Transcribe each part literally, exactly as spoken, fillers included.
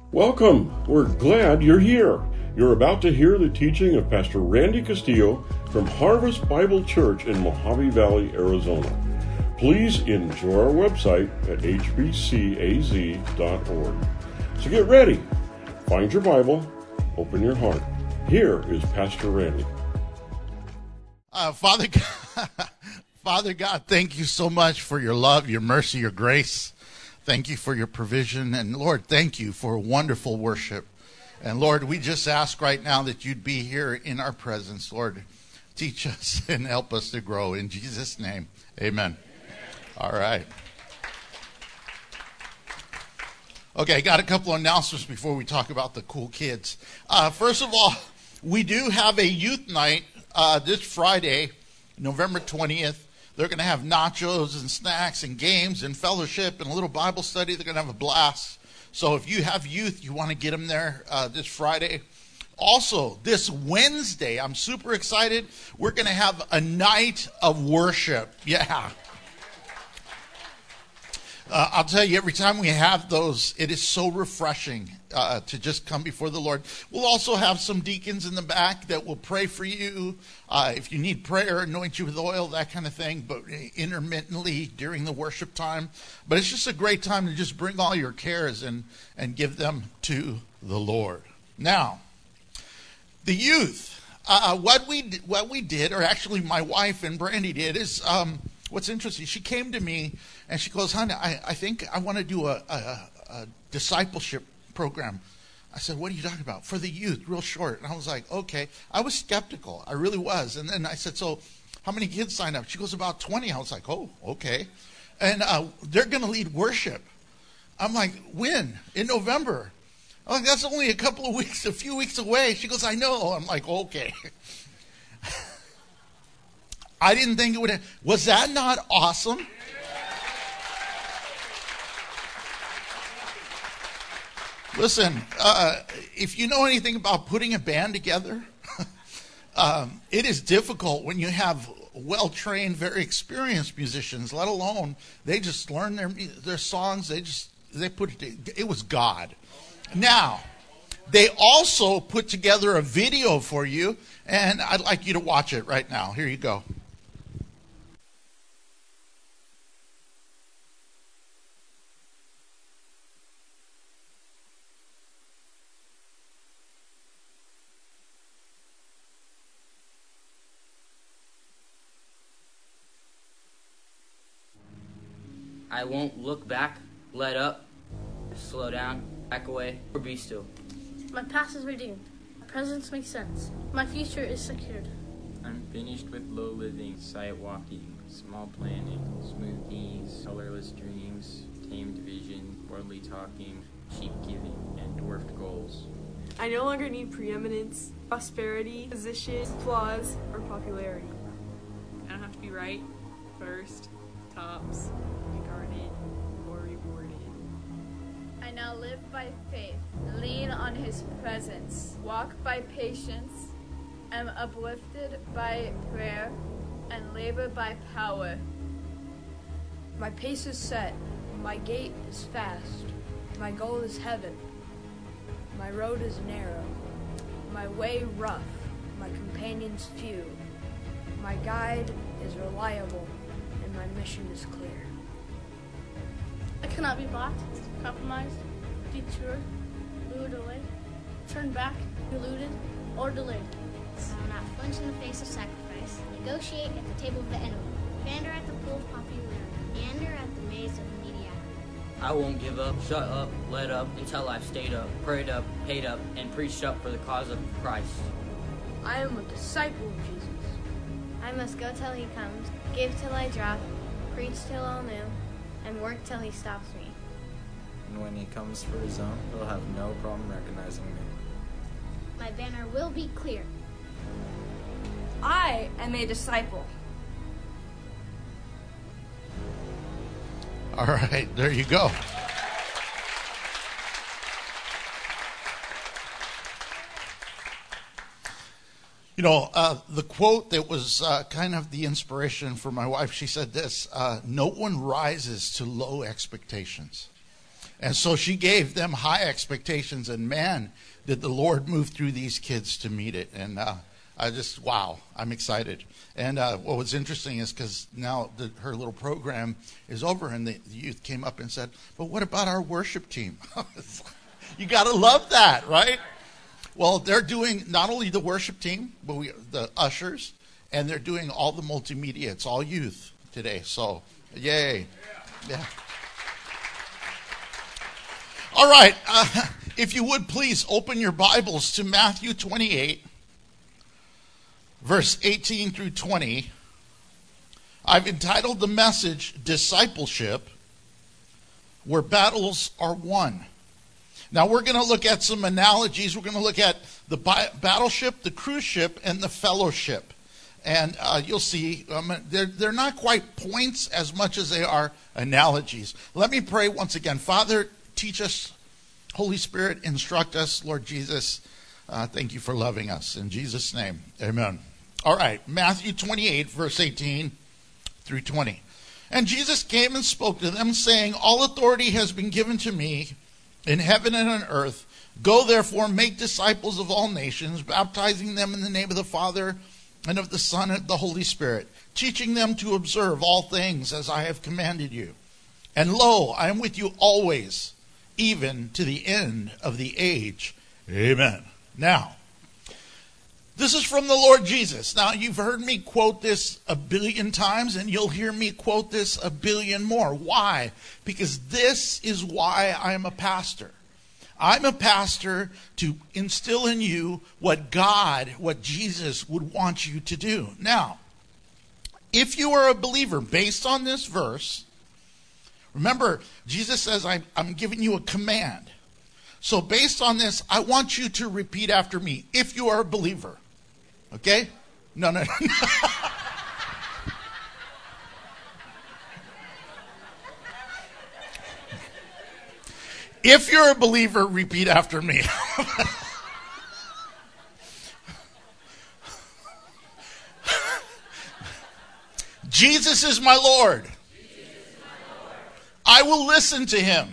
Welcome. We're glad you're here. You're about to hear the teaching of Pastor Randy Castillo from Harvest Bible Church in Mojave Valley, Arizona. Please enjoy our website at h b c a z dot org. So get ready. Find your Bible. Open your heart. Here is Pastor Randy. Uh, Father God, Father God, thank you so much for your love, your mercy, your grace. Thank you for your provision. And Lord, thank you for wonderful worship. And Lord, we just ask right now that you'd be here in our presence. Lord, teach us and help us to grow. In Jesus' name, amen. All right. Okay, got a couple of announcements before we talk about the cool kids. Uh, first of all, we do have a youth night uh, this Friday, November twentieth. They're going to have nachos and snacks and games and fellowship and a little Bible study. They're going to have a blast. So if you have youth, you want to get them there uh, this Friday. Also, this Wednesday, I'm super excited. We're going to have a night of worship. Yeah. Uh, I'll tell you, every time we have those, it is so refreshing uh, to just come before the Lord. We'll also have some deacons in the back that will pray for you. Uh, if you need prayer, anoint you with oil, that kind of thing, but intermittently during the worship time. But it's just a great time to just bring all your cares and, and give them to the Lord. Now, the youth, uh, what we what we did, or actually my wife and Brandy did, is... Um, What's interesting, she came to me and she goes, honey, I, I think I want to do a, a, a discipleship program. I said, what are you talking about? For the youth, real short. And I was like, okay. I was skeptical. I really was. And then I said, so how many kids signed up? She goes, about twenty. I was like, oh, okay. And uh, they're going to lead worship. I'm like, when? In November. I'm like, that's only a couple of weeks, a few weeks away. She goes, I know. I'm like, okay. I didn't think it would have. Was that not awesome? Listen, uh, if you know anything about putting a band together, um, it is difficult when you have well-trained, very experienced musicians, let alone they just learn their their songs. They just, they put it, it was God. Now, they also put together a video for you, and I'd like you to watch it right now. Here you go. I won't look back, let up, slow down, back away, or be still. My past is redeemed. My present makes sense. My future is secured. I'm finished with low living, sight walking, small planning, smooth knees, colorless dreams, tamed vision, worldly talking, cheap giving, and dwarfed goals. I no longer need preeminence, prosperity, position, applause, or popularity. I don't have to be right, first, tops, regarded, or rewarded. I now live by faith, lean on his presence, walk by patience, am uplifted by prayer, and labor by power. My pace is set, my gait is fast, my goal is heaven. My road is narrow, my way rough, my companions few. My guide is reliable, and my mission is clear. I cannot be blocked, compromised, detoured, lured away, turned back, eluded, or delayed. I will not flinch in the face of sacrifice, negotiate at the table of the enemy, pander at the pool of popularity, meander at the maze of mediocrity. I won't give up, shut up, let up, until I've stayed up, prayed up, paid up, and preached up for the cause of Christ. I am a disciple of Jesus. I must go till he comes, give till I drop, preach till all new, and work till he stops me. And when he comes for his own, he'll have no problem recognizing me. My banner will be clear. I am a disciple. All right, there you go. You know, uh, the quote that was uh, kind of the inspiration for my wife, she said this, uh, no one rises to low expectations. And so she gave them high expectations, and man, did the Lord move through these kids to meet it. And uh, I just, wow, I'm excited. And uh, what was interesting is because now the, her little program is over, and the, the youth came up and said, but what about our worship team? You got to love that, right? Well, they're doing not only the worship team, but we, the ushers, and they're doing all the multimedia. It's all youth today. So, yay. Yeah. All right. Uh, if you would, please open your Bibles to Matthew twenty-eight, verse eighteen through twenty. I've entitled the message, Discipleship, Where Battles Are Won. Now, we're going to look at some analogies. We're going to look at the bi- battleship, the cruise ship, and the fellowship. And uh, you'll see, um, they're, they're not quite points as much as they are analogies. Let me pray once again. Father, teach us. Holy Spirit, instruct us. Lord Jesus, uh, thank you for loving us. In Jesus' name, amen. All right, Matthew twenty-eight, verse eighteen through twenty. And Jesus came and spoke to them, saying, all authority has been given to me in heaven and on earth. Go therefore, make disciples of all nations, baptizing them in the name of the Father and of the Son and of the Holy Spirit, teaching them to observe all things as I have commanded you. And lo, I am with you always, even to the end of the age. Amen. Now, this is from the Lord Jesus. Now, you've heard me quote this a billion times, and you'll hear me quote this a billion more. Why? Because this is why I'm a pastor. I'm a pastor to instill in you what God, what Jesus would want you to do. Now, if you are a believer, based on this verse, remember, Jesus says, I'm, I'm giving you a command. So based on this, I want you to repeat after me, if you are a believer. Okay? No, no, no. If you're a believer, repeat after me. Jesus is my Lord. I will listen to him.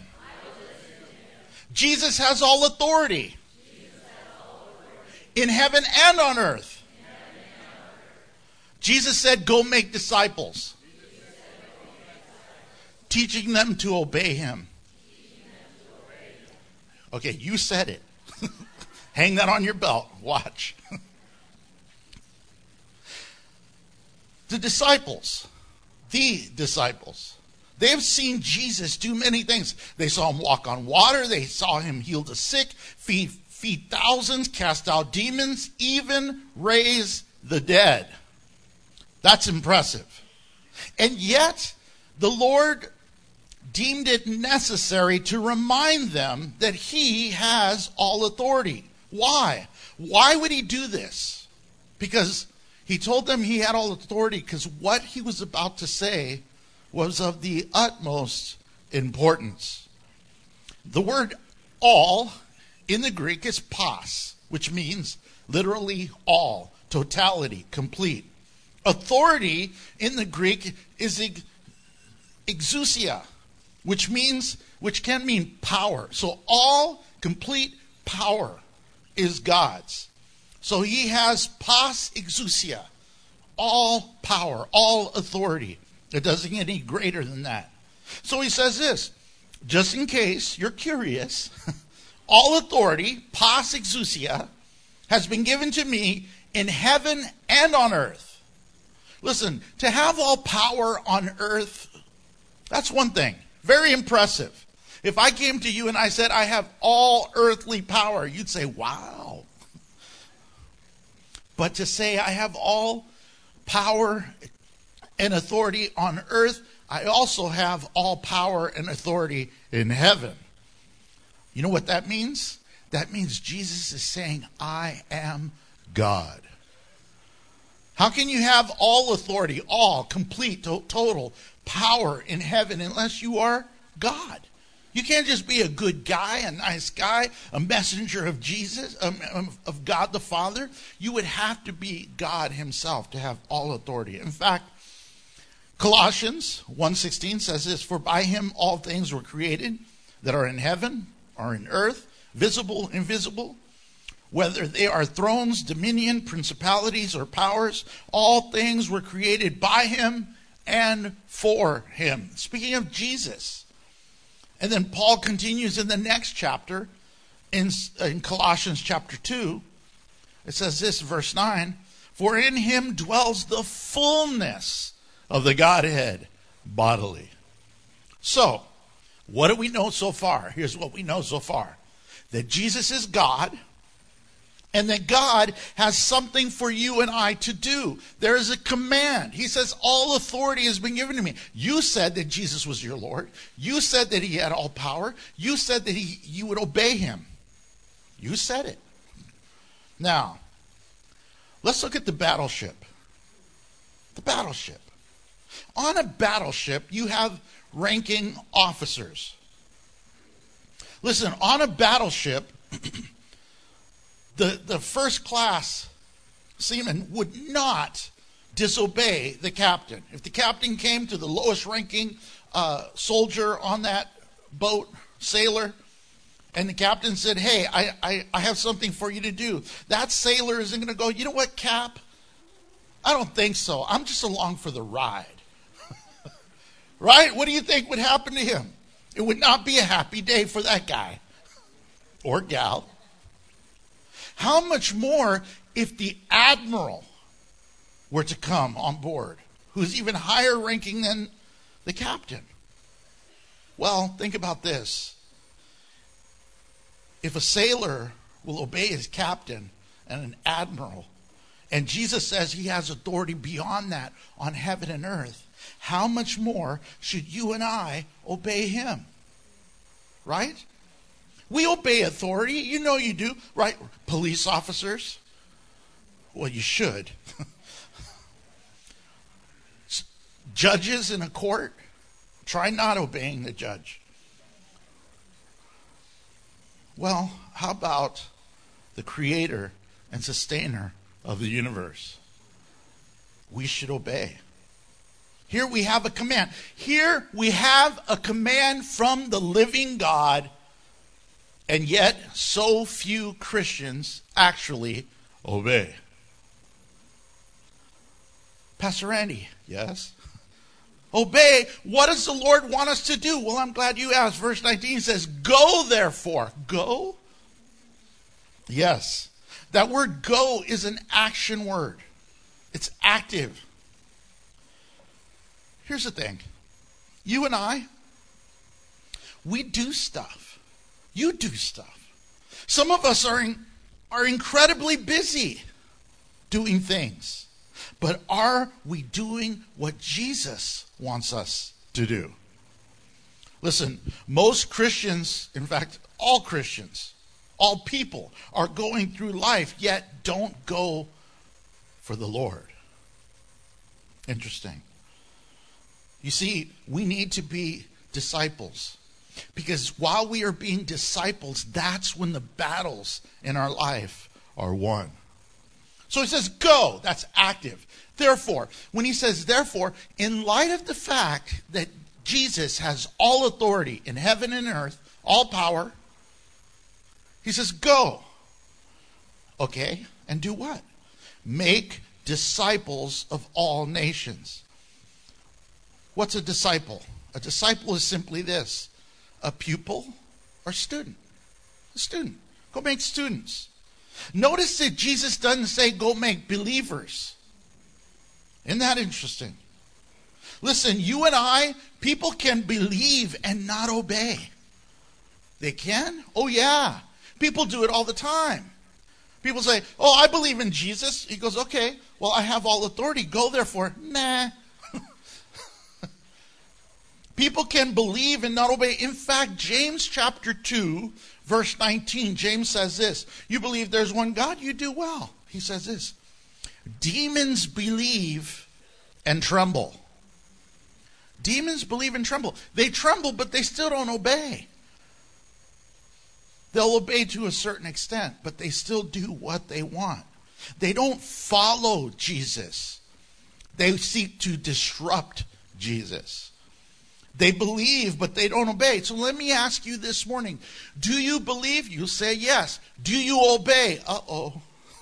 Jesus has all authority in heaven and on earth. Jesus said, go make disciples, teaching them to obey him. Okay, you said it. Hang that on your belt. Watch. The disciples, the disciples, they have seen Jesus do many things. They saw him walk on water. They saw him heal the sick, feed, feed thousands, cast out demons, even raise the dead. That's impressive. And yet, the Lord deemed it necessary to remind them that he has all authority. Why? Why would he do this? Because he told them he had all authority because what he was about to say was of the utmost importance. The word all in the Greek is pas, which means literally all, totality, complete. Authority in the Greek is exousia, which means, which can mean power. So all complete power is God's. So he has pas exousia, all power, all authority. It doesn't get any greater than that. So he says this, just in case you're curious, all authority, pas exousia, has been given to me in heaven and on earth. Listen, to have all power on earth, that's one thing. Very impressive. If I came to you and I said, I have all earthly power, you'd say, wow. But to say I have all power and authority on earth, I also have all power and authority in heaven. You know what that means? That means Jesus is saying, I am God. How can you have all authority, all, complete, to- total power in heaven unless you are God? You can't just be a good guy, a nice guy, a messenger of Jesus, um, of God the Father. You would have to be God himself to have all authority. In fact, Colossians one sixteen says this, for by him all things were created that are in heaven or in earth, visible, invisible, whether they are thrones, dominion, principalities, or powers, all things were created by him and for him. Speaking of Jesus. And then Paul continues in the next chapter, in, in Colossians chapter two. It says this, verse nine, for in him dwells the fullness of the Godhead bodily. So, what do we know so far? Here's what we know so far. That Jesus is God, and that God has something for you and I to do. There is a command. He says, all authority has been given to me. You said that Jesus was your Lord. You said that he had all power. You said that he, you would obey him. You said it. Now, let's look at the battleship. The battleship. On a battleship, you have ranking officers. Listen, on a battleship, the, the first class seaman would not disobey the captain. If the captain came to the lowest ranking uh, soldier on that boat, sailor, and the captain said, hey, I, I, I have something for you to do, that sailor isn't going to go, you know what, Cap? I don't think so. I'm just along for the ride. Right? What do you think would happen to him? It would not be a happy day for that guy or gal. How much more if the admiral were to come on board, who's even higher ranking than the captain? Well, think about this. If a sailor will obey his captain and an admiral, and Jesus says he has authority beyond that on heaven and earth, how much more should you and I obey him? Right? We obey authority. You know you do, right? Police officers. Well, you should. Judges in a court. Try not obeying the judge. Well, how about the creator and sustainer of the universe? We should obey. Here we have a command. Here we have a command from the living God, and yet so few Christians actually obey. Pastor Randy, yes? Obey. What does the Lord want us to do? Well, I'm glad you asked. Verse nineteen says, go therefore. Go? Yes. That word go is an action word. It's active. Here's the thing. You and I, we do stuff. You do stuff. Some of us are, in, are incredibly busy doing things. But are we doing what Jesus wants us to do? Listen, most Christians, in fact, all Christians, all people are going through life, yet don't go for the Lord. Interesting. You see, we need to be disciples. Because while we are being disciples, that's when the battles in our life are won. So he says, go. That's active. Therefore, when he says therefore, in light of the fact that Jesus has all authority in heaven and earth, all power, he says, go. Okay, and do what? Make disciples of all nations. What's a disciple? A disciple is simply this: a pupil or student. A student. Go make students. Notice that Jesus doesn't say go make believers. Isn't that interesting? Listen, you and I, people can believe and not obey. They can? Oh yeah. People do it all the time. People say, oh, I believe in Jesus. He goes, okay, well, I have all authority. Go therefore. Nah. People can believe and not obey. In fact, James chapter two, verse nineteen, James says this: you believe there's one God, you do well. He says this: demons believe and tremble. Demons believe and tremble. They tremble, but they still don't obey. They'll obey to a certain extent, but they still do what they want. They don't follow Jesus. They seek to disrupt Jesus. They believe, but they don't obey. So let me ask you this morning, do you believe? You say yes. Do you obey? Uh-oh.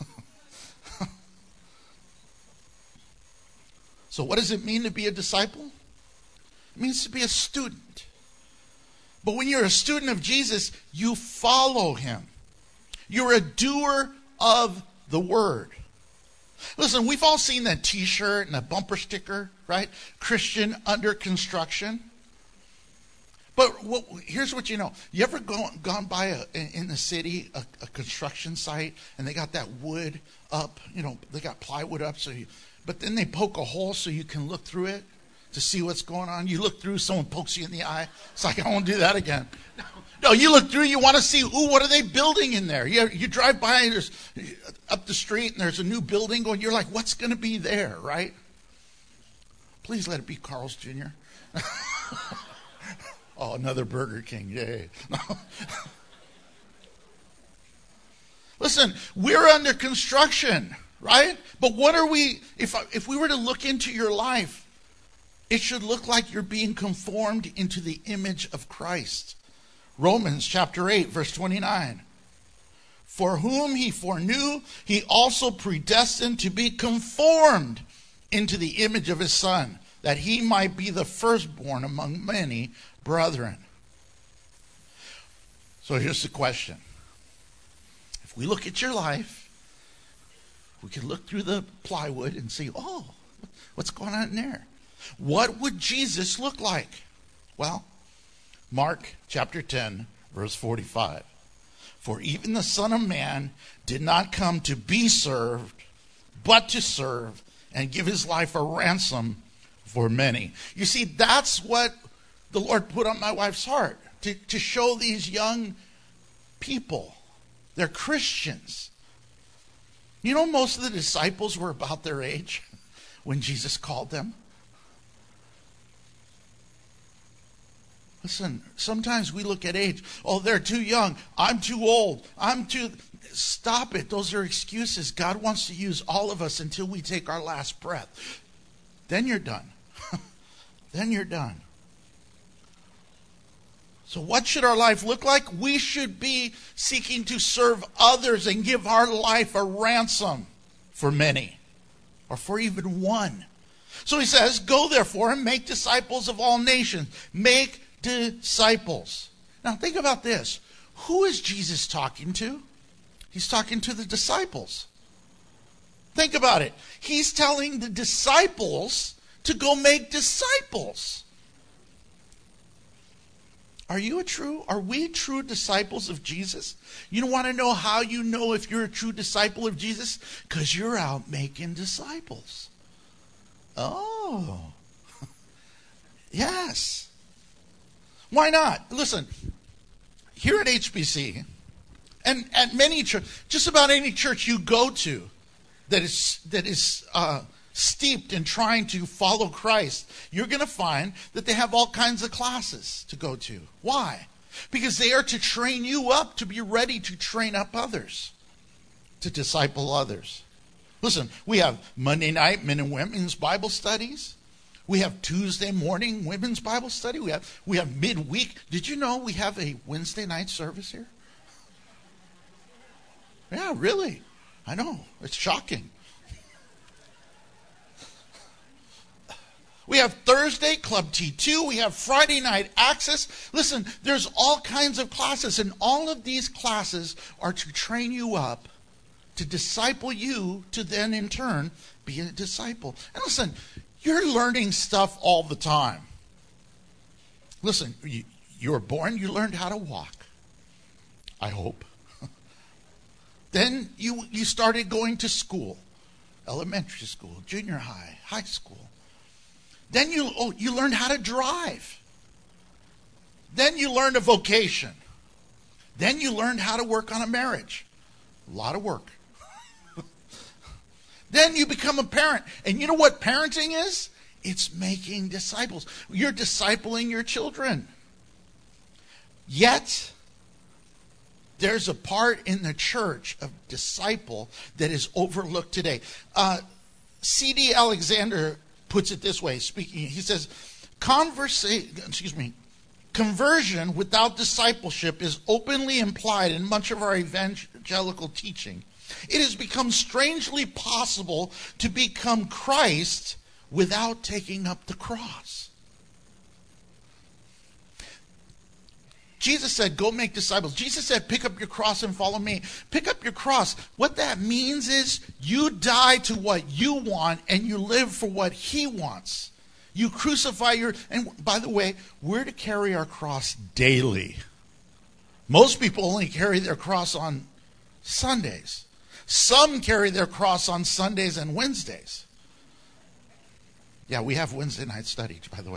So what does it mean to be a disciple? It means to be a student. But when you're a student of Jesus, you follow him. You're a doer of the word. Listen, we've all seen that t-shirt and a bumper sticker, right? Christian under construction. But what, here's what you know. You ever go, gone by a, in the city, a, a construction site, and they got that wood up, you know, they got plywood up, so you, but then they poke a hole so you can look through it to see what's going on. You look through, someone pokes you in the eye. It's like, I won't do that again. No, no, you look through, you want to see, ooh, what are they building in there? You, you drive by, there's up the street, and there's a new building going. You're like, what's going to be there, right? Please let it be Carl's Junior Oh, another Burger King, yay. Listen, we're under construction, right? But what are we, if, if we were to look into your life, it should look like you're being conformed into the image of Christ. Romans chapter eight, verse twenty-nine. For whom he foreknew, he also predestined to be conformed into the image of his Son, that he might be the firstborn among many brethren. So here's the question. If we look at your life, we can look through the plywood and see, oh, what's going on in there? What would Jesus look like? Well, Mark chapter ten, verse forty-five. For even the Son of Man did not come to be served, but to serve and give his life a ransom for many. You see, that's what the Lord put on my wife's heart, to, to show these young people. They're Christians. You know, most of the disciples were about their age when Jesus called them. Listen, sometimes we look at age. Oh, they're too young. I'm too old. I'm too... Stop it. Those are excuses. God wants to use all of us until we take our last breath. Then you're done. Then you're done. So what should our life look like? We should be seeking to serve others and give our life a ransom for many, or for even one. So he says, go therefore and make disciples of all nations. Make disciples. Now think about this. Who is Jesus talking to? He's talking to the disciples. Think about it. He's telling the disciples to go make disciples. Are you a true, are we true disciples of Jesus? You don't want to know how you know if you're a true disciple of Jesus? Because you're out making disciples. Oh. Yes. Why not? Listen, here at H B C, and at many churches, just about any church you go to that is that is uh, steeped in trying to follow Christ, you're going to find that they have all kinds of classes to go to. Why? Because they are to train you up to be ready to train up others, to disciple others. Listen, we have Monday night men and women's Bible studies. We have Tuesday morning women's Bible study. We have we have midweek. Did you know we have a Wednesday night service here? Yeah, really. I know. It's shocking. We have Thursday, Club T two. We have Friday night access. Listen, there's all kinds of classes, and all of these classes are to train you up, to disciple you, to then in turn be a disciple. And listen, you're learning stuff all the time. Listen, you, you were born, you learned how to walk. I hope. Then you, you started going to school, elementary school, junior high, high school. Then you, oh, you learned how to drive. Then you learned a vocation. Then you learned how to work on a marriage. A lot of work. Then you become a parent. And you know what parenting is? It's making disciples. You're discipling your children. Yet, there's a part in the church of disciple that is overlooked today. Uh, C D Alexander puts it this way, speaking, he says, Conversa- excuse me, conversion without discipleship is openly implied in much of our evangelical teaching. It has become strangely possible to become Christ without taking up the cross. Jesus said, go make disciples. Jesus said, pick up your cross and follow me. Pick up your cross. What that means is you die to what you want and you live for what he wants. You crucify your... And by the way, we're to carry our cross daily. Most people only carry their cross on Sundays. Some carry their cross on Sundays and Wednesdays. Yeah, we have Wednesday night study, by the way.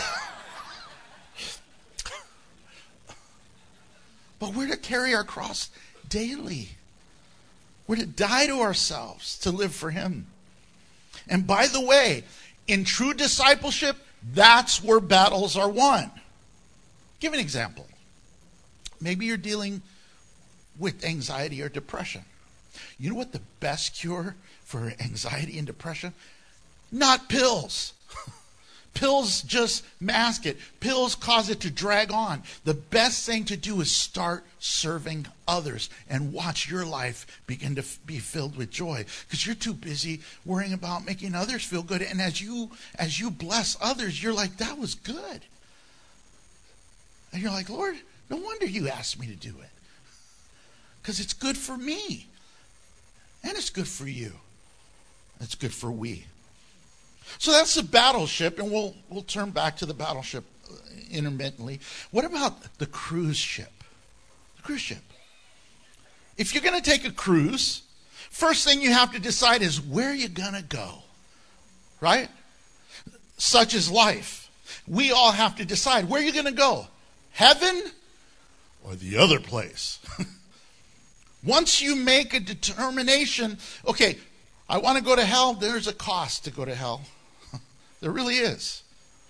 But we're to carry our cross daily. We're to die to ourselves to live for him. And by the way, in true discipleship, that's where battles are won. Give an example. Maybe you're dealing with anxiety or depression. You know what the best cure for anxiety and depression? Not pills. Pills just mask it. Pills cause it to drag on. The best thing to do is start serving others and watch your life begin to f- be filled with joy, because you're too busy worrying about making others feel good. And as you as you bless others, you're like, that was good. And you're like, Lord, no wonder you asked me to do it, because it's good for me and it's good for you. It's good for we. So that's the battleship, and we'll we'll turn back to the battleship intermittently. What about the cruise ship? The cruise ship. If you're going to take a cruise, first thing you have to decide is where you're going to go, right? Such is life. We all have to decide where you're going to go, heaven or the other place. Once you make a determination, okay, I want to go to hell, there's a cost to go to hell. There really is.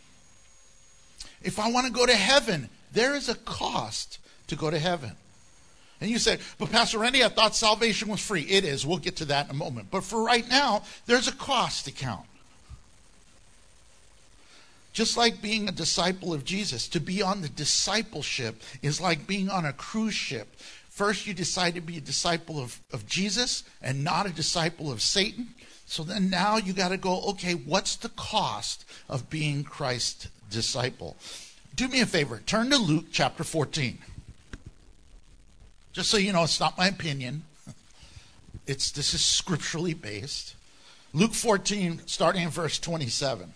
If I want to go to heaven, there is a cost to go to heaven. And you say, but Pastor Randy, I thought salvation was free. It is. We'll get to that in a moment. But for right now, there's a cost to count. Just like being a disciple of Jesus, to be on the discipleship is like being on a cruise ship. First, you decide to be a disciple of, of Jesus and not a disciple of Satan. So then now you got to go, okay, what's the cost of being Christ's disciple? Do me a favor. Turn to Luke chapter fourteen. Just so you know, it's not my opinion. It's this is scripturally based. Luke fourteen, starting in verse twenty-seven.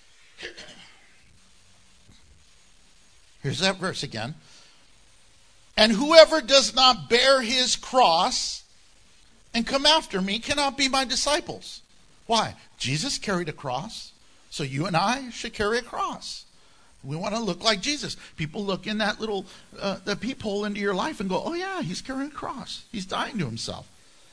Here's that verse again. And whoever does not bear his cross and come after me cannot be my disciples. Why? Jesus carried a cross, so you and I should carry a cross. We want to look like Jesus. People look in that little uh, the peephole into your life and go, oh yeah, he's carrying a cross. He's dying to himself.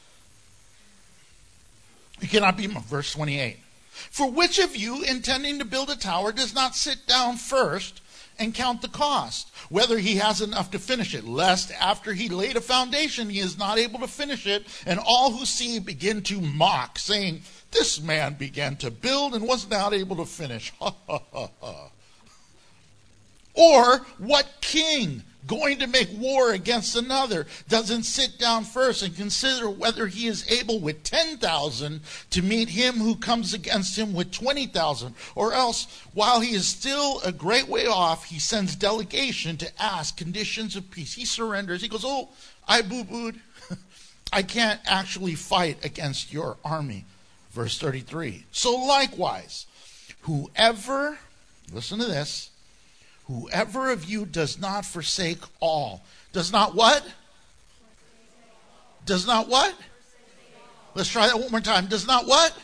You cannot be, verse twenty-eight. For which of you, intending to build a tower, does not sit down first and count the cost, whether he has enough to finish it, lest after he laid a foundation he is not able to finish it, and all who see begin to mock, saying, this man began to build and was not able to finish. Ha ha ha ha. Or what king going to make war against another doesn't sit down first and consider whether he is able with ten thousand to meet him who comes against him with twenty thousand? Or else, while he is still a great way off, he sends delegation to ask conditions of peace. He surrenders. He goes, oh, I boo-booed. I can't actually fight against your army. Verse thirty-three. So likewise, whoever, listen to this, whoever of you does not forsake all. Does not what? Does not what? Let's try that one more time. Does not what?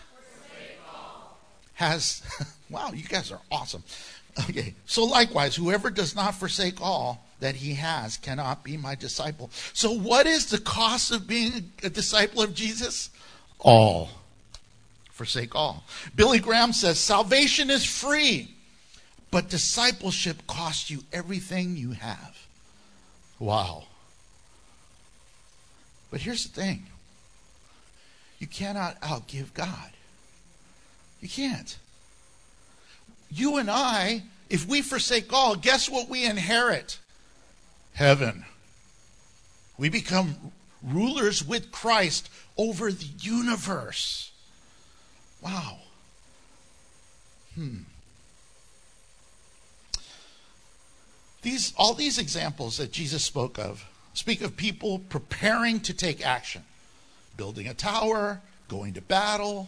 Has, wow, you guys are awesome. Okay, so likewise, whoever does not forsake all that he has cannot be my disciple. So what is the cost of being a disciple of Jesus? All. Forsake all. Billy Graham says, salvation is free, but discipleship costs you everything you have. Wow. But here's the thing. You cannot outgive God. You can't. You and I if we forsake all, guess what we inherit? Heaven. We become rulers with Christ over the universe. Wow. Hmm. These, all these examples that Jesus spoke of speak of people preparing to take action. Building a tower, going to battle.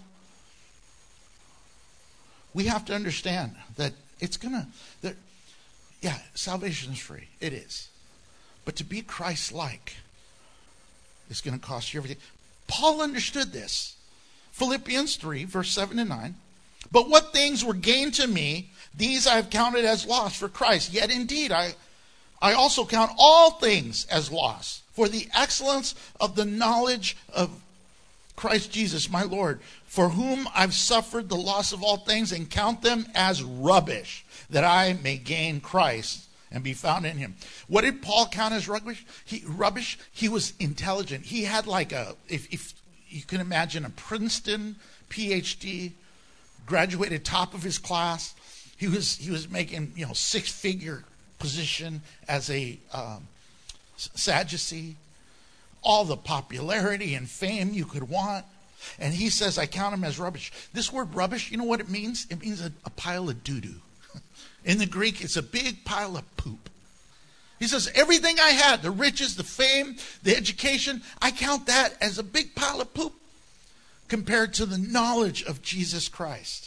We have to understand that it's going to, that, yeah, salvation is free. It is. But to be Christ-like is going to cost you everything. Paul understood this. Philippians three, verse seven and nine. But what things were gained to me, these I have counted as loss for Christ. Yet indeed, I, I also count all things as loss for the excellence of the knowledge of Christ Jesus, my Lord, for whom I've suffered the loss of all things and count them as rubbish, that I may gain Christ and be found in him. What did Paul count as rubbish? He, rubbish? He was intelligent. He had like a, if, if you can imagine, a Princeton P H D, graduated top of his class. He was he was making, you know, six-figure position as a um, Sadducee. All the popularity and fame you could want. And he says, I count him as rubbish. This word rubbish, you know what it means? It means a, a pile of doo-doo. In the Greek, it's a big pile of poop. He says, everything I had, the riches, the fame, the education, I count that as a big pile of poop compared to the knowledge of Jesus Christ.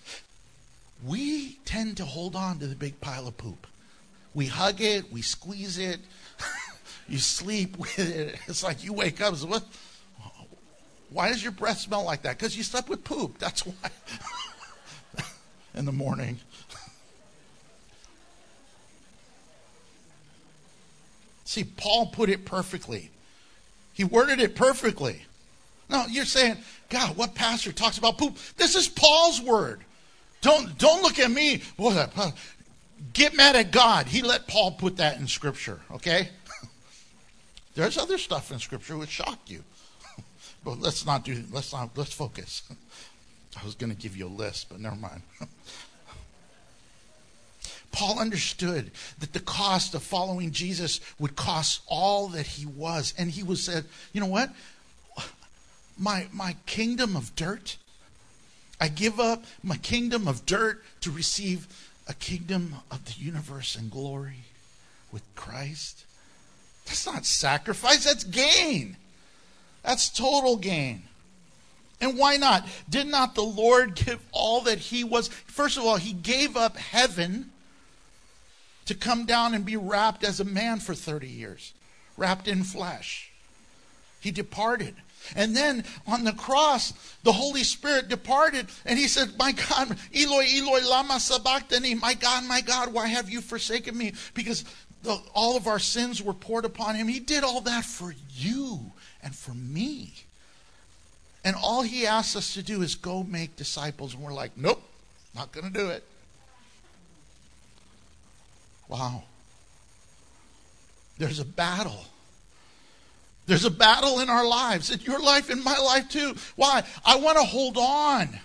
We tend to hold on to the big pile of poop. We hug it, we squeeze it, you sleep with it. It's like you wake up and say, what? Why does your breath smell like that? Because you slept with poop. That's why. In the morning. See, Paul put it perfectly. He worded it perfectly. No, you're saying, God, what pastor talks about poop? This is Paul's word. Don't, don't look at me. Get mad at God. He let Paul put that in Scripture, okay? There's other stuff in Scripture which shock you. But let's not do, let's not, let's focus. I was going to give you a list, but never mind. Paul understood that the cost of following Jesus would cost all that he was. And he was said, you know what? My, my kingdom of dirt, I give up my kingdom of dirt to receive a kingdom of the universe and glory with Christ. That's not sacrifice, that's gain. That's total gain. And why not? Did not the Lord give all that he was? First of all, he gave up heaven to come down and be wrapped as a man for thirty years, wrapped in flesh. He departed. And then on the cross, the Holy Spirit departed, and he said, my God, Eloi, Eloi, lama sabachthani, my God, my God, why have you forsaken me? Because the, all of our sins were poured upon him. He did all that for you and for me. And all he asks us to do is go make disciples. And we're like, nope, not going to do it. Wow. There's a battle. There's a battle in our lives, in your life, in my life too. Why? I want to hold on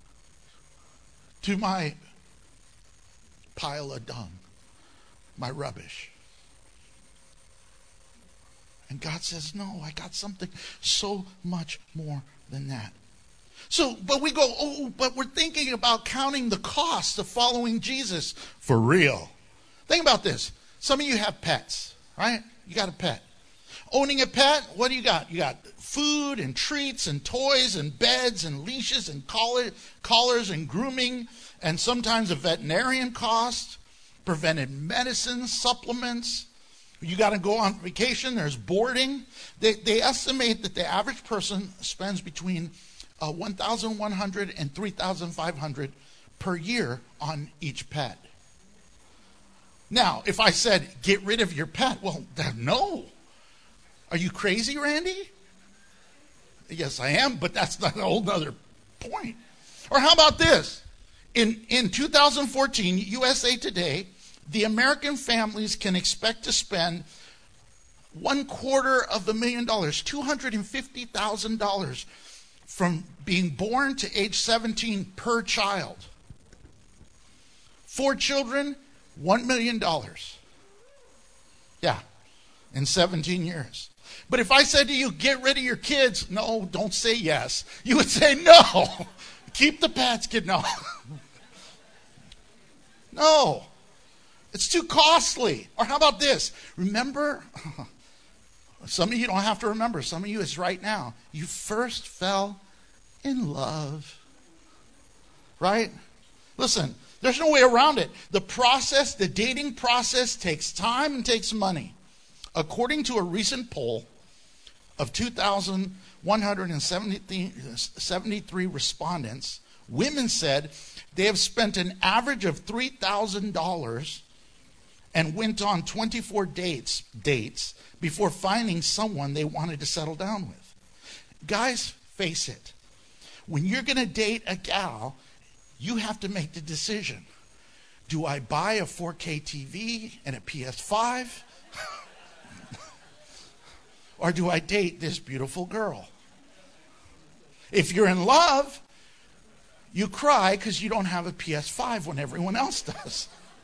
to my pile of dung, my rubbish. And God says, no, I got something so much more than that. So, but we go, oh, but we're thinking about counting the cost of following Jesus for real. Think about this. Some of you have pets, right? You got a pet. Owning a pet, what do you got? You got food and treats and toys and beds and leashes and collar, collars and grooming and sometimes a veterinarian cost, preventive medicine, supplements. You got to go on vacation. There's boarding. They, they estimate that the average person spends between uh, one thousand one hundred dollars and three thousand five hundred dollars per year on each pet. Now, if I said, get rid of your pet, well, no. Are you crazy, Randy? Yes, I am, but that's not a whole other point. Or how about this? In, in two thousand fourteen, U S A Today, the American families can expect to spend one quarter of a million dollars, two hundred fifty thousand dollars from being born to age seventeen per child. Four children, one million dollars. Yeah, in seventeen years. But if I said to you, get rid of your kids, no, don't say yes. You would say no. Keep the pets, kid. No. No. It's too costly. Or how about this? Remember, some of you don't have to remember. Some of you, it's right now. You first fell in love. Right? Listen, there's no way around it. The process, the dating process takes time and takes money. According to a recent poll of two thousand one hundred seventy-three respondents, women said they have spent an average of three thousand dollars and went on twenty-four dates, dates before finding someone they wanted to settle down with. Guys, face it. When you're going to date a gal, you have to make the decision. Do I buy a four K T V and a P S five? Or do I date this beautiful girl? If you're in love, you cry because you don't have a P S five when everyone else does.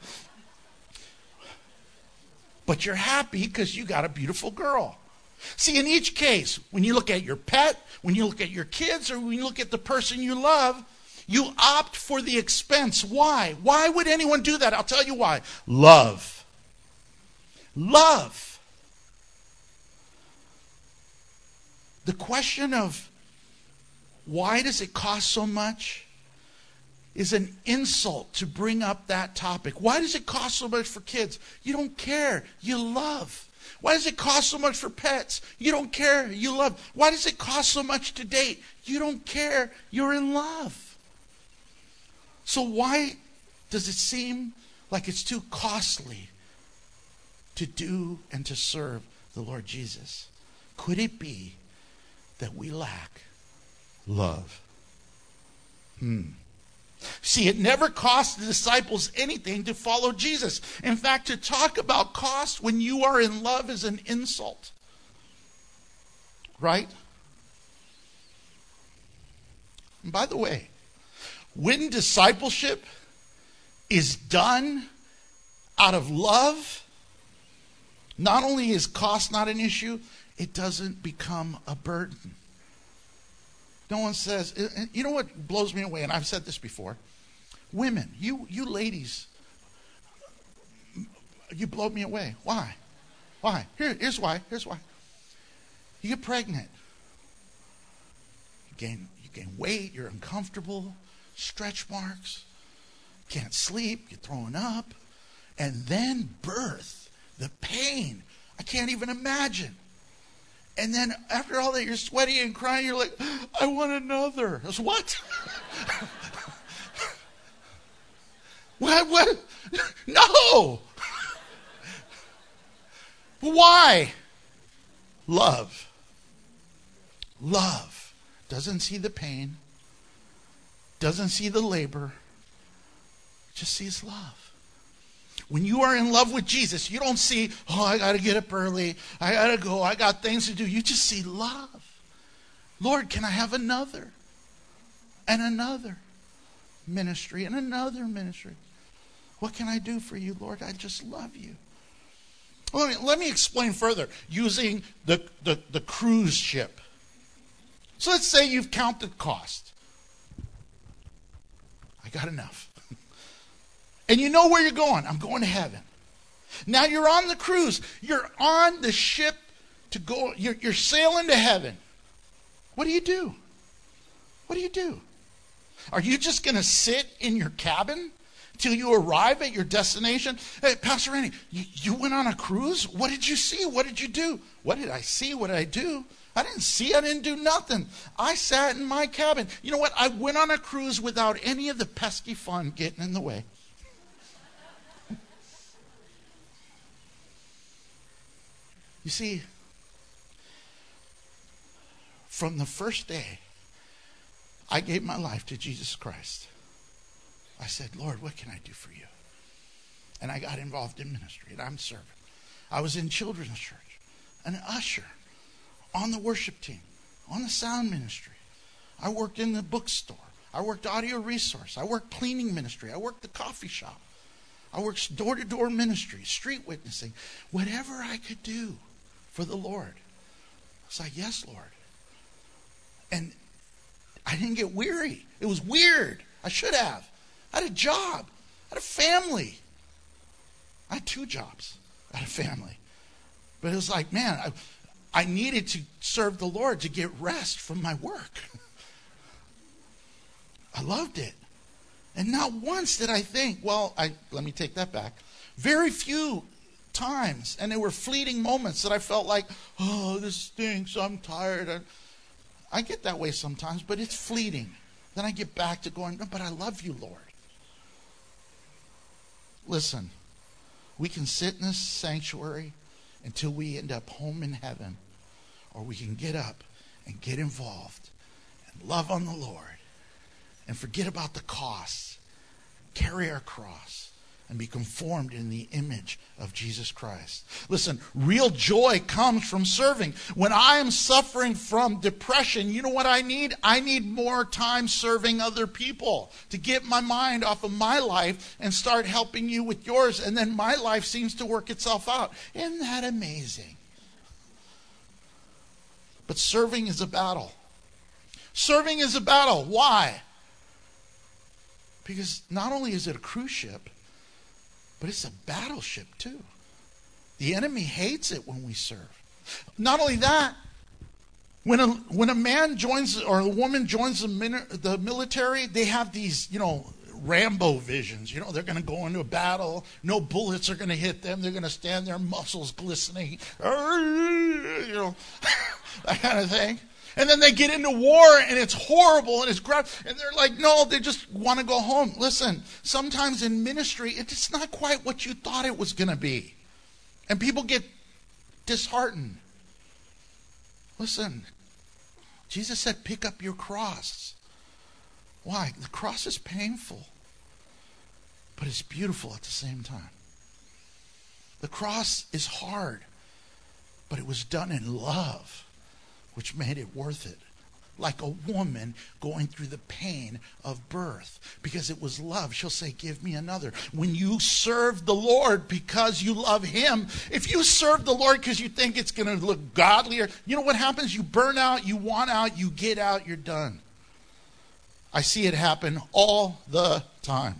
But you're happy because you got a beautiful girl. See, in each case, when you look at your pet, when you look at your kids, or when you look at the person you love, you opt for the expense. Why? Why would anyone do that? I'll tell you why. Love. Love. The question of why does it cost so much is an insult to bring up that topic. Why does it cost so much for kids? You don't care. You love. Why does it cost so much for pets? You don't care. You love. Why does it cost so much to date? You don't care. You're in love. So why does it seem like it's too costly to do and to serve the Lord Jesus? Could it be that we lack love? Hmm. See, it never cost the disciples anything to follow Jesus. In fact, to talk about cost when you are in love is an insult. Right? And by the way, when discipleship is done out of love, not only is cost not an issue, it doesn't become a burden. No one says, you know what blows me away, and I've said this before. Women, you you ladies, you blow me away. Why? Why? Here, here's why. Here's why. You get pregnant. You gain, you gain weight, you're uncomfortable, stretch marks, can't sleep, you're throwing up. And then birth, the pain, I can't even imagine. And then after all that, you're sweaty and crying. You're like, I want another. I was, what? What? What? No. Why? Love. Love doesn't see the pain, doesn't see the labor, just sees love. When you are in love with Jesus, you don't see, oh, I got to get up early. I got to go. I got things to do. You just see love. Lord, can I have another? And another ministry and another ministry. What can I do for you, Lord? I just love you. Let me, let me explain further using the, the, the cruise ship. So let's say you've counted cost. I got enough. And you know where you're going. I'm going to heaven. Now you're on the cruise. You're on the ship to go. You're, you're sailing to heaven. What do you do? What do you do? Are you just going to sit in your cabin till you arrive at your destination? Hey, Pastor Randy, you, you went on a cruise? What did you see? What did you do? What did I see? What did I do? I didn't see. I didn't do nothing. I sat in my cabin. You know what? I went on a cruise without any of the pesky fun getting in the way. You see, from the first day I gave my life to Jesus Christ, I said, Lord, what can I do for you? And I got involved in ministry, and I'm serving. I was in children's church, an usher, on the worship team, on the sound ministry. I worked in the bookstore. I worked audio resource. I worked cleaning ministry. I worked the coffee shop. I worked door-to-door ministry, street witnessing, whatever I could do for the Lord. I was like, yes, Lord. And I didn't get weary. It was weird. I should have. I had a job. I had a family. I had two jobs. I had a family. But it was like, man, I, I needed to serve the Lord to get rest from my work. I loved it. And not once did I think, well, I let me take that back. Very few times, and there were fleeting moments that I felt like, oh, this stinks, I'm tired. I, I get that way sometimes, but it's fleeting. Then I get back to going, no, but I love you, Lord. Listen, we can sit in this sanctuary until we end up home in heaven, or we can get up and get involved and love on the Lord and forget about the costs, carry our cross, and be conformed in the image of Jesus Christ. Listen, real joy comes from serving. When I am suffering from depression, you know what I need? I need more time serving other people to get my mind off of my life and start helping you with yours. And then my life seems to work itself out. Isn't that amazing? But serving is a battle. Serving is a battle. Why? Because not only is it a cruise ship, but it's a battleship too. The enemy hates it when we serve. Not only that, when a when a man joins or a woman joins the, min, the military, they have these, you know, Rambo visions. You know, they're going to go into a battle. No bullets are going to hit them. They're going to stand there, muscles glistening. You know, that kind of thing. And then they get into war, and it's horrible, and it's gra- and they're like, no, they just want to go home. Listen, sometimes in ministry, it's not quite what you thought it was going to be. And people get disheartened. Listen, Jesus said, pick up your cross. Why? The cross is painful, but it's beautiful at the same time. The cross is hard, but it was done in love, which made it worth it. Like a woman going through the pain of birth. Because it was love. She'll say, give me another. When you serve the Lord because you love Him, if you serve the Lord because you think it's going to look godlier, you know what happens? You burn out, you want out, you get out, you're done. I see it happen all the time.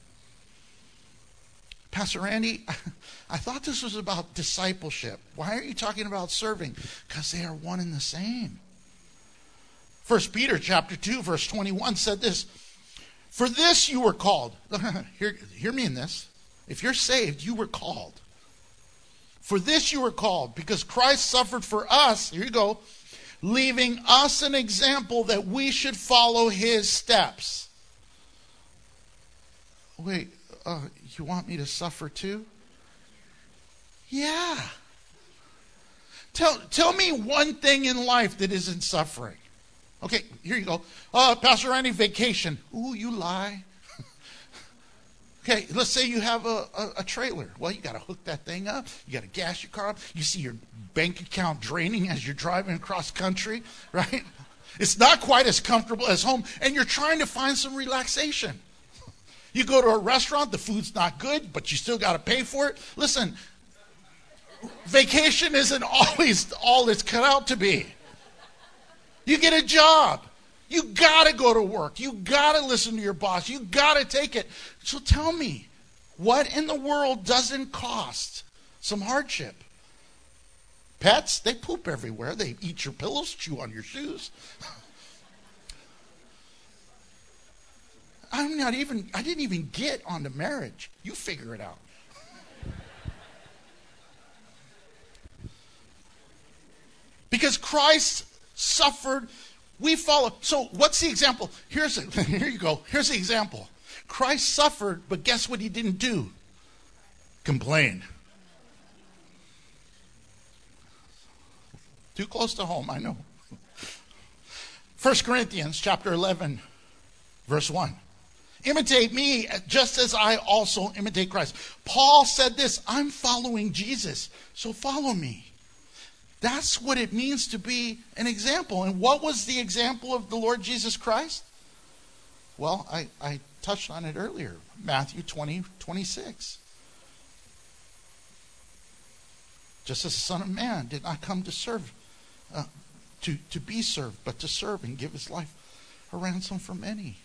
Pastor Randy, I thought this was about discipleship. Why are you talking about serving? Because they are one and the same. First Peter chapter two, verse twenty-one said this. For this you were called. hear, hear me in this. If you're saved, you were called. For this you were called, because Christ suffered for us, here you go, leaving us an example that we should follow His steps. Wait, uh, you want me to suffer too? Yeah. Tell, tell me one thing in life that isn't suffering. Okay, here you go. Uh, Pastor Randy, vacation. Ooh, you lie. Okay, let's say you have a, a, a trailer. Well, you got to hook that thing up. You got to gas your car up. You see your bank account draining as you're driving across country, right? It's not quite as comfortable as home, and you're trying to find some relaxation. You go to a restaurant, the food's not good, but you still got to pay for it. Listen, vacation isn't always all it's cut out to be. You get a job. You got to go to work. You got to listen to your boss. You got to take it. So tell me, what in the world doesn't cost some hardship? Pets, they poop everywhere. They eat your pillows, chew on your shoes. I'm not even, I didn't even get onto marriage. You figure it out. Because Christ suffered, we follow. So what's the example? Here's a, here you go. Here's the example. Christ suffered, but guess what He didn't do? Complain. Too close to home, I know. First Corinthians chapter eleven, verse one. Imitate me just as I also imitate Christ. Paul said this, I'm following Jesus, so follow me. That's what it means to be an example. And what was the example of the Lord Jesus Christ? Well, I, I touched on it earlier. Matthew twenty, twenty-six. just as the Son of Man did not come to serve, uh, to, to be served, but to serve and give his life a ransom for many.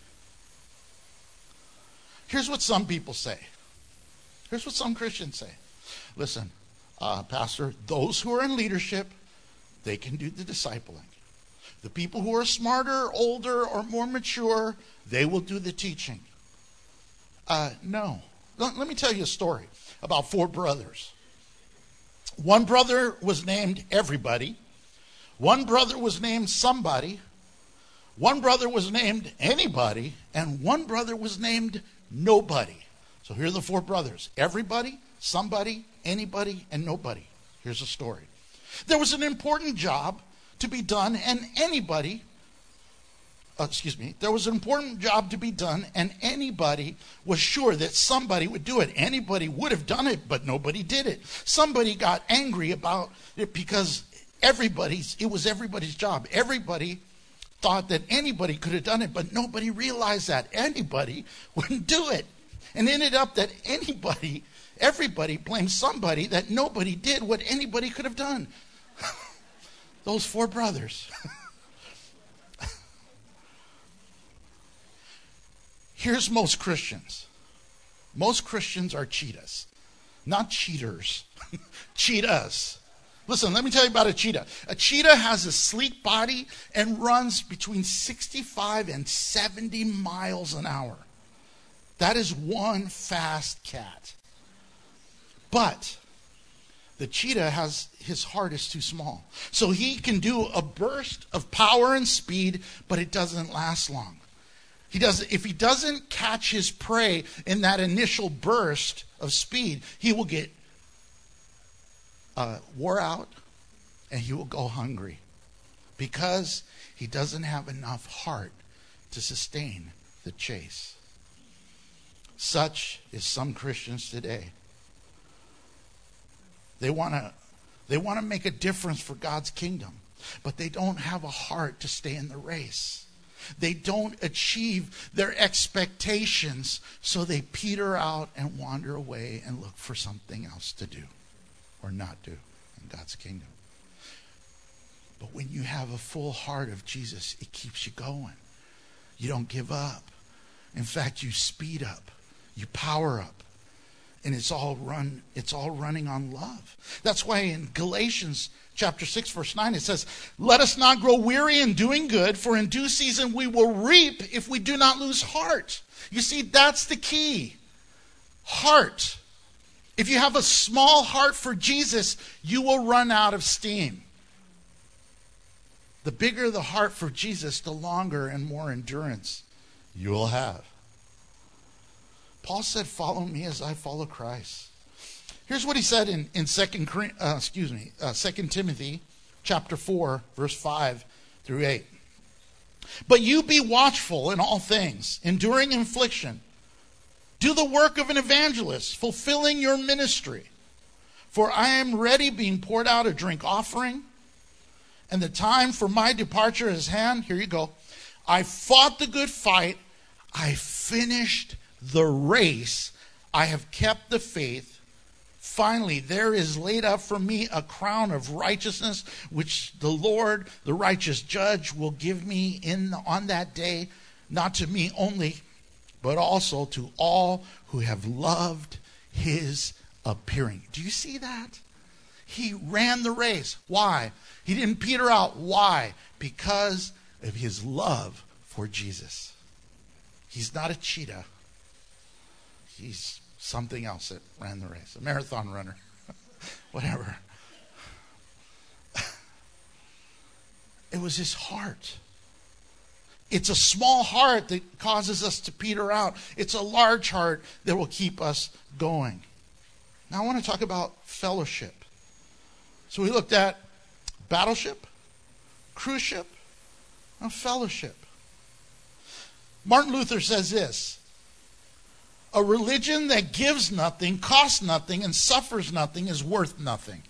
Here's what some people say. Here's what some Christians say. Listen, uh, Pastor, those who are in leadership, they can do the discipling. The people who are smarter, older, or more mature, they will do the teaching. Uh, no. Let, let me tell you a story about four brothers. One brother was named Everybody. One brother was named Somebody. One brother was named Anybody. And one brother was named Nobody. So here are the four brothers. Everybody, Somebody, Anybody, and Nobody. Here's the story. There was an important job to be done, and anybody, uh, excuse me, there was an important job to be done, and anybody was sure that somebody would do it. Anybody would have done it, but nobody did it. Somebody got angry about it because everybody's, it was everybody's job. Everybody thought that anybody could have done it, but nobody realized that anybody wouldn't do it. And it ended up that anybody, everybody blamed somebody that nobody did what anybody could have done. Those four brothers. Here's most Christians. Most Christians are cheetahs. Not cheaters. Cheetahs. Listen, let me tell you about a cheetah. A cheetah has a sleek body and runs between sixty-five and seventy miles an hour. That is one fast cat. But the cheetah has, his heart is too small. So he can do a burst of power and speed, but it doesn't last long. He does, if he doesn't catch his prey in that initial burst of speed, he will get uh, wore out and he will go hungry because he doesn't have enough heart to sustain the chase. Such is some Christians today. They want to they want to make a difference for God's kingdom, but they don't have a heart to stay in the race. They don't achieve their expectations, so they peter out and wander away and look for something else to do or not do in God's kingdom. But when you have a full heart of Jesus, it keeps you going. You don't give up. In fact, you speed up. You power up. And it's all run, it's all running on love. That's why in Galatians chapter six, verse nine, it says, "Let us not grow weary in doing good, for in due season we will reap if we do not lose heart." You see, that's the key. Heart. If you have a small heart for Jesus, you will run out of steam. The bigger the heart for Jesus, the longer and more endurance you will have. Paul said, "Follow me as I follow Christ." Here's what he said in, in second, uh, excuse me, uh, Second Timothy chapter four, verse five through eight. "But you be watchful in all things, enduring affliction. Do the work of an evangelist, fulfilling your ministry. For I am ready, being poured out a drink offering, and the time for my departure is at hand." Here you go. "I fought the good fight. I finished the race. I have kept the faith. Finally, there is laid up for me a crown of righteousness, which the Lord, the righteous judge, will give me in on that day, not to me only, but also to all who have loved his appearing." Do you see that? He ran the race. Why? He didn't peter out. Why? Because of his love for Jesus. He's not a cheetah. He's something else that ran the race. A marathon runner. Whatever. It was his heart. It's a small heart that causes us to peter out. It's a large heart that will keep us going. Now I want to talk about fellowship. So we looked at battleship, cruise ship, and fellowship. Martin Luther says this: "A religion that gives nothing, costs nothing, and suffers nothing is worth nothing."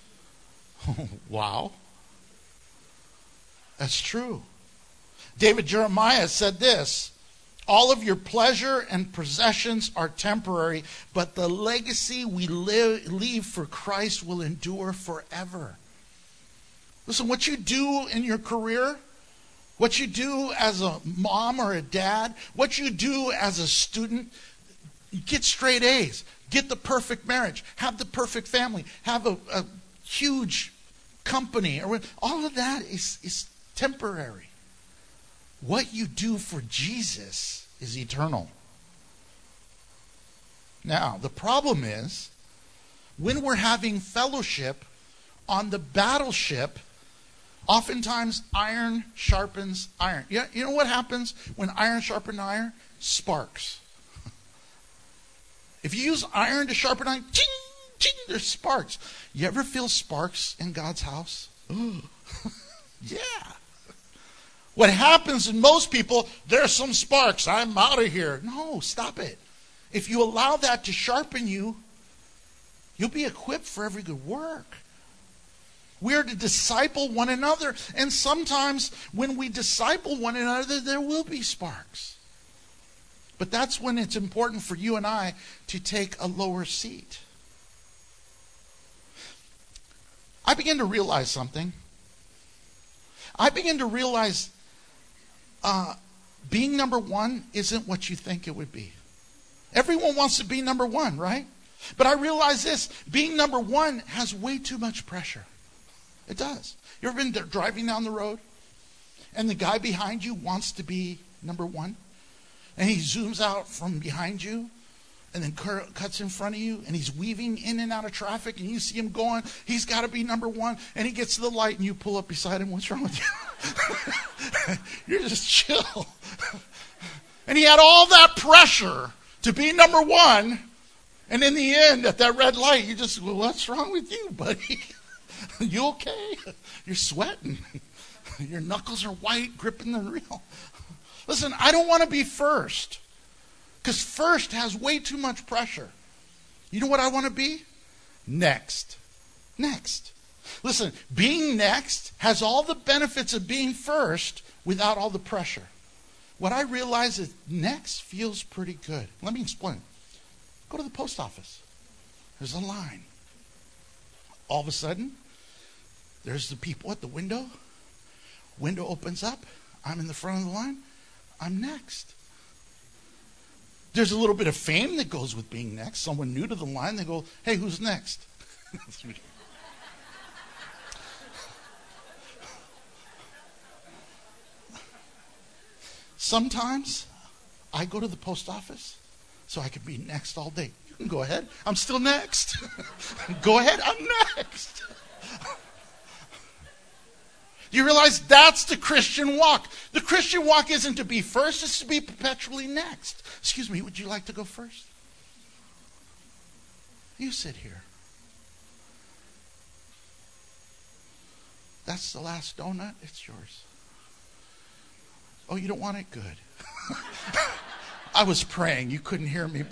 Wow. That's true. David Jeremiah said this: All of your pleasure and possessions are temporary, but the legacy we live, leave for Christ will endure forever. Listen, what you do in your career, what you do as a mom or a dad, what you do as a student, get straight A's, get the perfect marriage, have the perfect family, have a, a huge company. Or all of that is, is temporary. What you do for Jesus is eternal. Now, the problem is, when we're having fellowship on the battleship, oftentimes iron sharpens iron. You know, you know what happens when iron sharpens iron? Sparks. If you use iron to sharpen iron, ching, ching, there's sparks. You ever feel sparks in God's house? Yeah. What happens in most people, there's some sparks. I'm out of here. No, stop it. If you allow that to sharpen you, you'll be equipped for every good work. We are to disciple one another. And sometimes when we disciple one another, there will be sparks. But that's when it's important for you and I to take a lower seat. I began to realize something. I began to realize uh, being number one isn't what you think it would be. Everyone wants to be number one, right? But I realize this, being number one has way too much pressure. It does. You ever been driving down the road and the guy behind you wants to be number one? And he zooms out from behind you and then cuts in front of you, and he's weaving in and out of traffic, and you see him going. He's got to be number one, and he gets to the light, and you pull up beside him. What's wrong with you? You're just chill. And he had all that pressure to be number one, and in the end, at that red light, you just, well, what's wrong with you, buddy? You okay? You're sweating. Your knuckles are white, gripping the wheel. Listen, I don't want to be first. Because first has way too much pressure. You know what I want to be? Next. Next. Listen, being next has all the benefits of being first without all the pressure. What I realize is next feels pretty good. Let me explain. Go to the post office. There's a line. All of a sudden, there's the people at the window. Window opens up. I'm in the front of the line. I'm next. There's a little bit of fame that goes with being next. Someone new to the line, they go, hey, who's next? Sometimes I go to the post office so I can be next all day. You can go ahead. I'm still next. Go ahead. I'm next. You realize that's the Christian walk. The Christian walk isn't to be first, it's to be perpetually next. Excuse me, would you like to go first? You sit here. That's the last donut, it's yours. Oh, you don't want it? Good. I was praying, you couldn't hear me.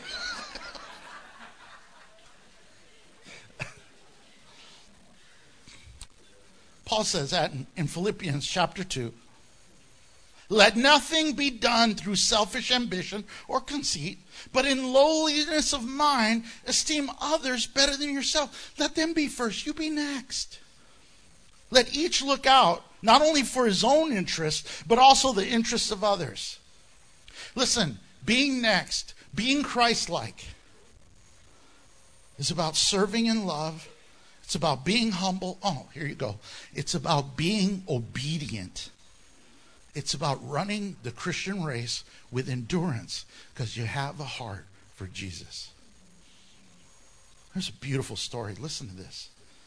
Paul says that in, in Philippians chapter two. Let nothing be done through selfish ambition or conceit, but in lowliness of mind, esteem others better than yourself. Let them be first, you be next. Let each look out, not only for his own interest, but also the interests of others. Listen, being next, being Christ-like, is about serving in love. It's about being humble. Oh, here you go. It's about being obedient. It's about running the Christian race with endurance because you have a heart for Jesus. There's a beautiful story. Listen to this.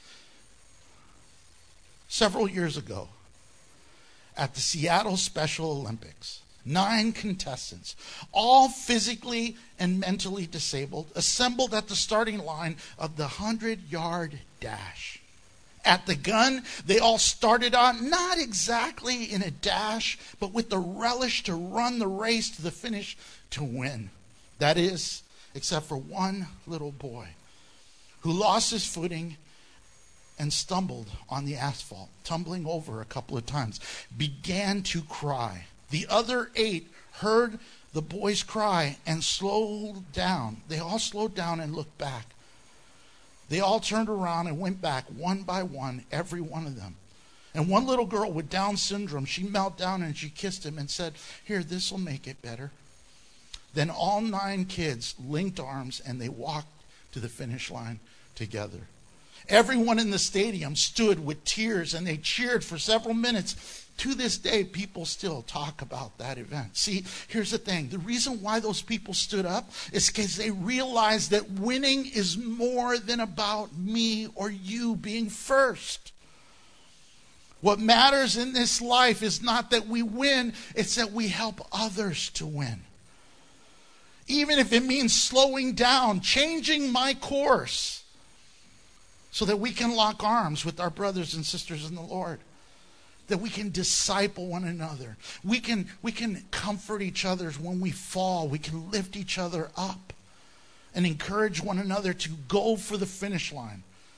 Several years ago, at the Seattle Special Olympics, nine contestants, all physically and mentally disabled, assembled at the starting line of the hundred-yard dash. At the gun, they all started out not exactly in a dash, but with the relish to run the race to the finish to win. That is, except for one little boy who lost his footing and stumbled on the asphalt, tumbling over a couple of times, began to cry. The other eight heard the boy's cry and slowed down. They all slowed down and looked back. They all turned around and went back one by one, every one of them. And one little girl with Down syndrome, she knelt down and she kissed him and said, "Here, this will make it better." Then all nine kids linked arms and they walked to the finish line together. Everyone in the stadium stood with tears and they cheered for several minutes. To this day, people still talk about that event. See, here's the thing. The reason why those people stood up is because they realized that winning is more than about me or you being first. What matters in this life is not that we win, it's that we help others to win. Even if it means slowing down, changing my course, so that we can lock arms with our brothers and sisters in the Lord. That we can disciple one another. We can, we can comfort each other when we fall. We can lift each other up and encourage one another to go for the finish line.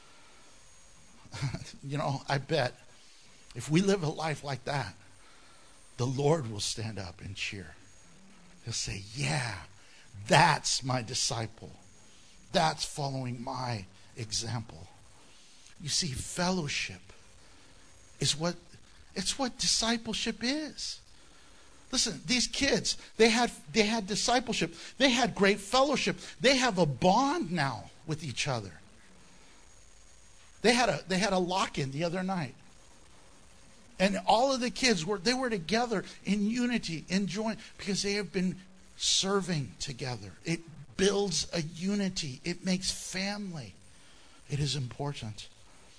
You know, I bet if we live a life like that, the Lord will stand up and cheer. He'll say, yeah, that's my disciple. That's following my example. You see, fellowship is what it's what discipleship is. Listen, these kids, they had they had discipleship. They had great fellowship. They have a bond now with each other. They had a they had a lock-in the other night. And all of the kids were they were together in unity, in joint, because they have been serving together. It builds a unity. It makes family. It is important.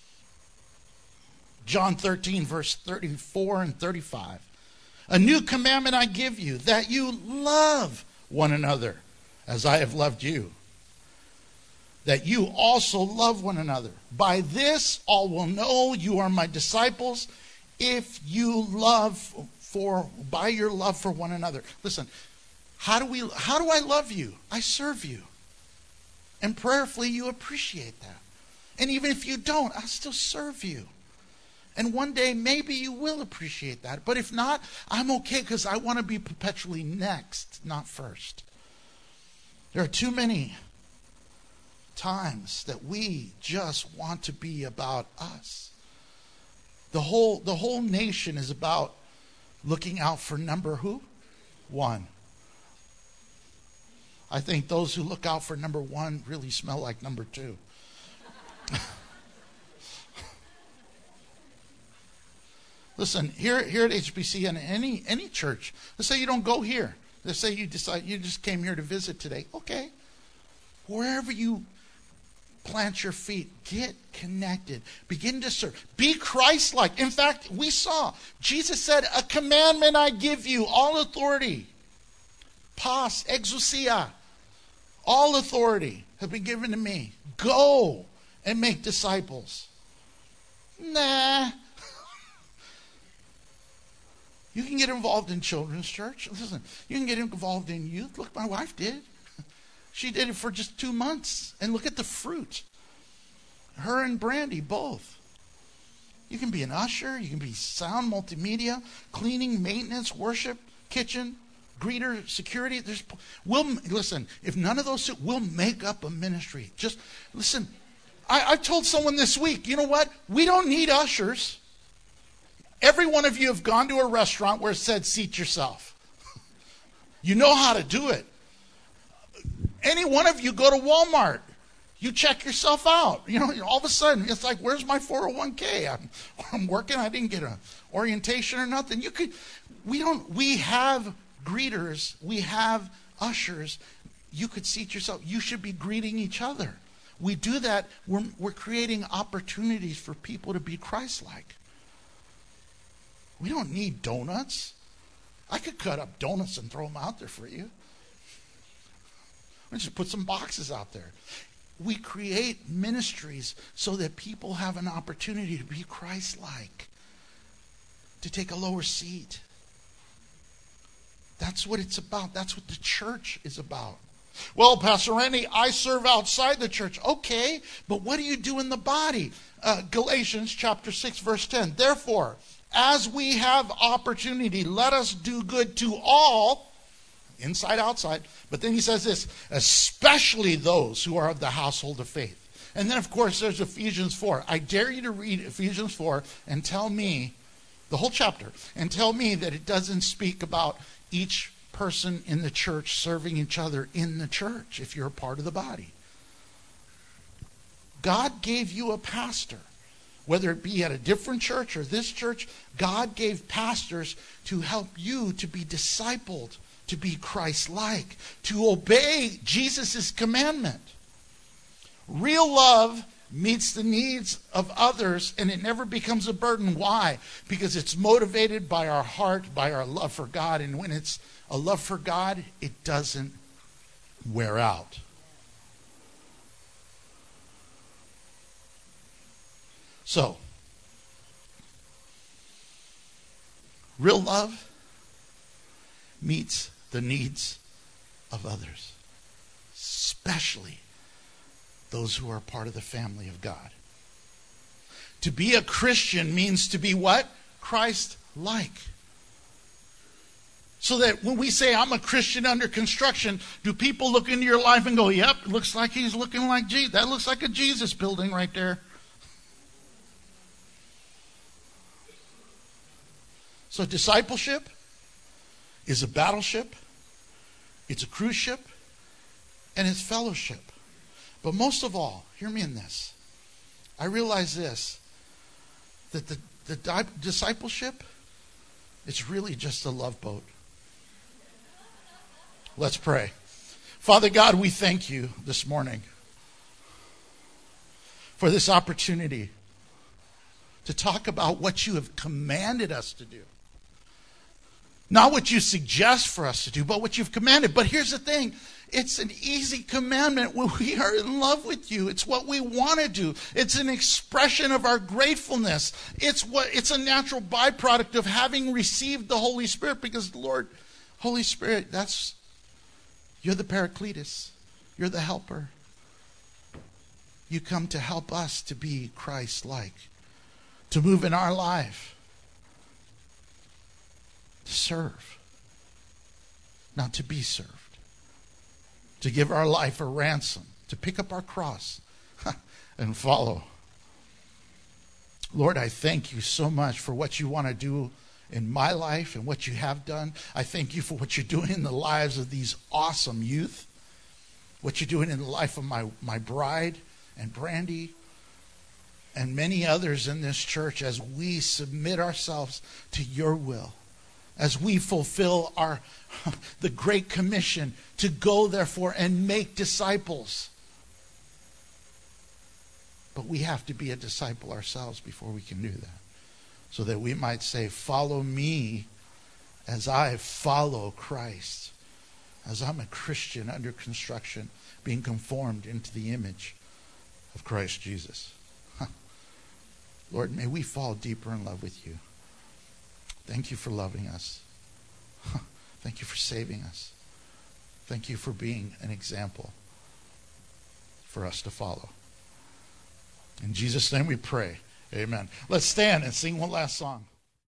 John thirteen, verse thirty-four and thirty-five. A new commandment I give you, that you love one another as I have loved you. That you also love one another. By this all will know you are my disciples, if you love for by your love for one another. Listen, how do we how do I love you? I serve you. And prayerfully you appreciate that. And even if you don't, I'll still serve you. And one day, maybe you will appreciate that. But if not, I'm okay because I want to be perpetually next, not first. There are too many times that we just want to be about us. The whole, the whole nation is about looking out for number who? One. I think those who look out for number one really smell like number two. Listen, here, here at H B C and any any church, let's say you don't go here. Let's say you decide you just came here to visit today. Okay. Wherever you plant your feet, get connected. Begin to serve. Be Christ-like. In fact, we saw, Jesus said, a commandment I give you, all authority. Pas, exousia. All authority has been given to me. Go and make disciples. Nah. You can get involved in children's church. Listen, you can get involved in youth. Look, my wife did. She did it for just two months. And look at the fruit. Her and Brandy, both. You can be an usher. You can be sound, multimedia, cleaning, maintenance, worship, kitchen, greeter, security. There's, we'll, listen, if none of those, we'll make up a ministry. Just, listen, I, I told someone this week, you know what? We don't need ushers. Every one of you have gone to a restaurant where it said, seat yourself. You know how to do it. Any one of you go to Walmart. You check yourself out. You know, all of a sudden, it's like, where's my four oh one k? I'm, I'm working. I didn't get an orientation or nothing. You could, we don't, we have greeters. We have ushers. You could seat yourself. You should be greeting each other. We do that. We're, we're creating opportunities for people to be Christ-like. We don't need donuts. I could cut up donuts and throw them out there for you. We just put some boxes out there. We create ministries so that people have an opportunity to be Christ-like, to take a lower seat. That's what it's about. That's what the church is about. Well, Pastor Randy, I serve outside the church. Okay, but what do you do in the body? Uh, Galatians chapter six, verse ten. Therefore, as we have opportunity, let us do good to all, inside, outside. But then he says this, especially those who are of the household of faith. And then, of course, there's Ephesians four. I dare you to read Ephesians four and tell me, the whole chapter, and tell me that it doesn't speak about each person in the church serving each other in the church if you're a part of the body. God gave you a pastor. Whether it be at a different church or this church, God gave pastors to help you to be discipled, to be Christ-like, to obey Jesus' commandment. Real love meets the needs of others, and it never becomes a burden. Why? Because it's motivated by our heart, by our love for God. And when it's a love for God, it doesn't wear out. So, real love meets the needs of others, especially those who are part of the family of God. To be a Christian means to be what? Christ-like. So that when we say, I'm a Christian under construction, do people look into your life and go, yep, looks like he's looking like Jesus. That looks like a Jesus building right there. So discipleship is a battleship, it's a cruise ship, and it's fellowship. But most of all, hear me in this. I realize this, that the, the di- discipleship, it's really just a love boat. Let's pray. Father God, we thank you this morning for this opportunity to talk about what you have commanded us to do. Not what you suggest for us to do, but what you've commanded. But here's the thing. It's an easy commandment when we are in love with you. It's what we want to do. It's an expression of our gratefulness. It's what it's a natural byproduct of having received the Holy Spirit, because Lord, Holy Spirit, that's you're the Paracletus. You're the helper. You come to help us to be Christ-like, to move in our life, to serve, not to be served, to give our life a ransom, to pick up our cross and follow. Lord, I thank you so much for what you want to do in my life and what you have done. I thank you for what you're doing in the lives of these awesome youth, what you're doing in the life of my, my bride and Brandy and many others in this church as we submit ourselves to your will, as we fulfill our the Great Commission to go, therefore, and make disciples. But we have to be a disciple ourselves before we can do that, so that we might say, follow me as I follow Christ, as I'm a Christian under construction, being conformed into the image of Christ Jesus. Lord, may we fall deeper in love with you. Thank you for loving us. Thank you for saving us. Thank you for being an example for us to follow. In Jesus' name we pray. Amen. Let's stand and sing one last song.